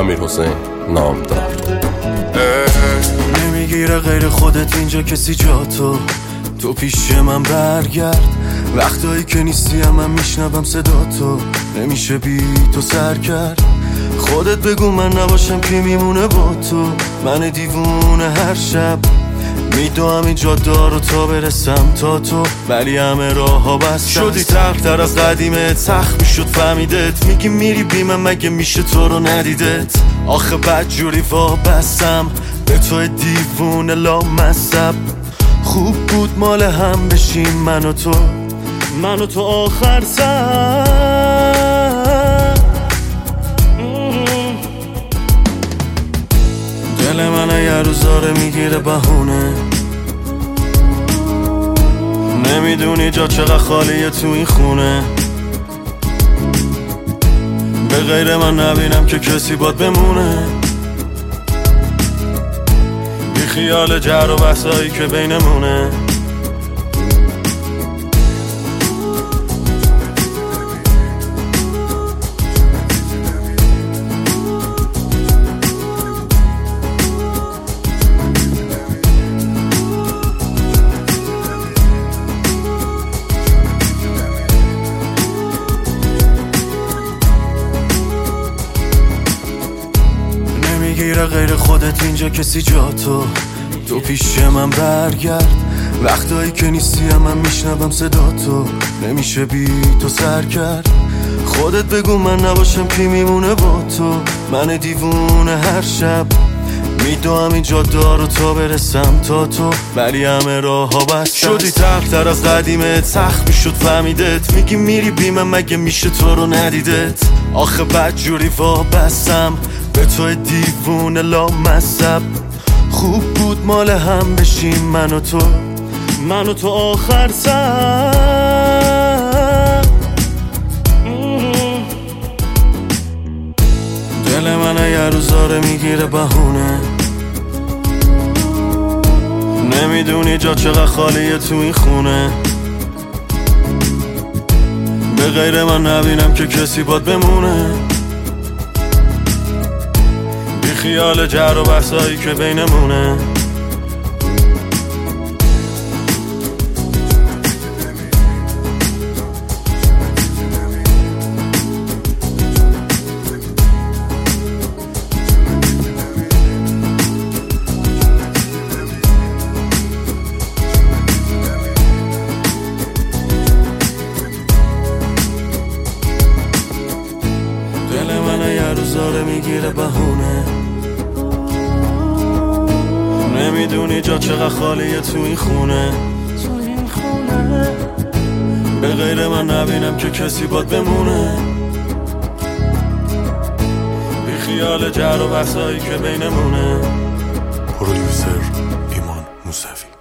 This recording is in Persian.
امیرحسین نامدار. نمیگیره غیر خودت اینجا کسی جا تو پیش من برگرد. وقتایی که نیستی من میشنوم صدا تو، نمیشه بی تو سر کرد. خودت بگو من نباشم کی میمونه با تو. من دیوونه هر شب میدوام این جاده رو تا برسم تا تو، ولی همه راه ها بستم. شدی تر از قدیمه، سخت میشد فهمیدت. میگی میری بی من، مگه میشه تو رو ندیدت؟ آخه بد جوری وابستم به تو دیوونه لامصب. خوب بود مال هم بشیم من و تو آخر سر. دل من یه روزاره میگیره بهونه، نمیدونی جا چقدر خالیه تو این خونه. به غیر من نبینم که کسی باد بمونه. بی خیال جر و بحثایی که بینمونه. نمیگیره غیر خودت اینجا کسی جا تو پیش من برگرد. وقتایی که نیستی من میشنوم صدا تو، نمیشه بی تو سر کرد. خودت بگو من نباشم کی میمونه با تو. من دیوونه هر شب میدوام این جاده رو تا برسم تا تو، ولی همه راه ها بستم. شدی تر از قدیمه، سخت میشد فهمیدت. میگی میری بی من، مگه میشه تو رو ندیدت؟ آخه بد جوری وابستم به تو دیوونه لامصب. خوب بود مال هم بشیم من و تو آخر سر. دل من یه روزاره میگیره بهونه، نمیدونی جا چقدر خالیه تو این خونه. به غیر من نبینم که کسی باد بمونه. بی خیال جر و بحثایی که بینمونه. دل من یه روزاره میگیره بهونه، نمیدونی جا چقدر خالیه تو این خونه. به غیر من نبینم که کسی باد بمونه. بی خیال جر و بحثایی که بینمونه. پرودیوسر ایمان موسوی.